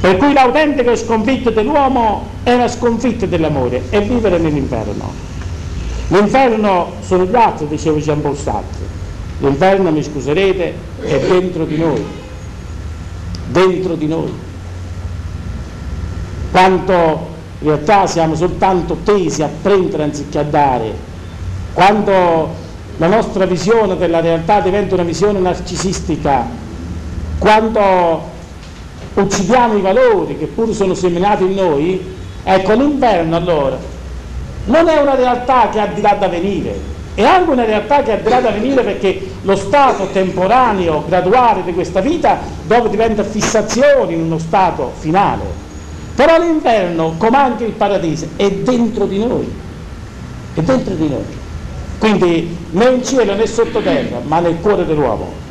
Per cui l'autentica sconfitta dell'uomo è la sconfitta dell'amore, è vivere nell'inferno. L'inferno sono gli altri, diceva Jean Paul Sartre. L'inferno, mi scuserete, è dentro di noi. Dentro di noi. Quanto in realtà siamo soltanto tesi a prendere anziché a dare, quando la nostra visione della realtà diventa una visione narcisistica, quando uccidiamo i valori che pure sono seminati in noi, ecco, l'inferno allora non è una realtà che ha di là da venire, è anche una realtà che ha di là da venire perché lo stato temporaneo, graduale di questa vita dove diventa fissazione in uno stato finale. Però l'inferno, come anche il paradiso, è dentro di noi, è dentro di noi, quindi né in cielo né sottoterra, ma nel cuore dell'uomo.